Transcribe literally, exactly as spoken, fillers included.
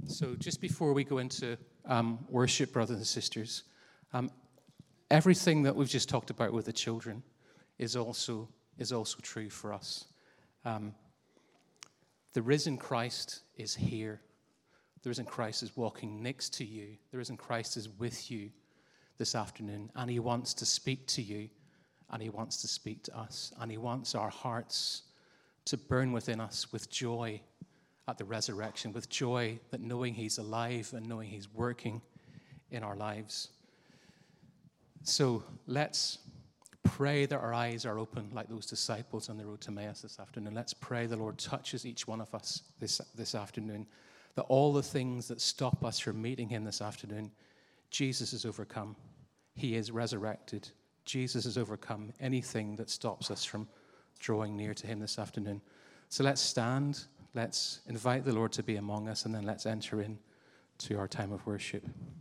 So just before we go into um, worship, brothers and sisters, um, everything that we've just talked about with the children is also is also true for us. Um, the risen Christ is here. The risen Christ is walking next to you. The risen Christ is with you this afternoon, and he wants to speak to you, and he wants to speak to us, and he wants our hearts to burn within us with joy at the resurrection, with joy that knowing he's alive and knowing he's working in our lives. So let's pray that our eyes are open like those disciples on the road to Emmaus this afternoon. Let's pray the Lord touches each one of us this, this afternoon, that all the things that stop us from meeting him this afternoon, Jesus has overcome. He is resurrected. Jesus has overcome anything that stops us from drawing near to him this afternoon. So let's stand. Let's invite the Lord to be among us, and then let's enter in to our time of worship.